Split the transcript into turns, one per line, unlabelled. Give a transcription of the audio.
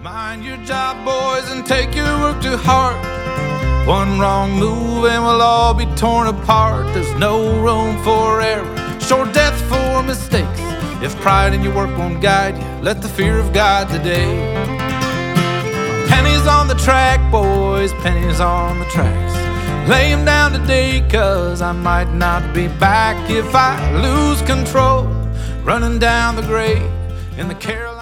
Mind your job, boys, and take your work to heart. One wrong move and we'll all be torn apart. There's no room for error, sure death for mistakes. If pride in your work won't guide you, let the fear of God today. Pennies on the track, boys, pennies on the tracks. Lay 'em down today, 'cause I might not be back if I lose control. Running down the grade in the Carolina.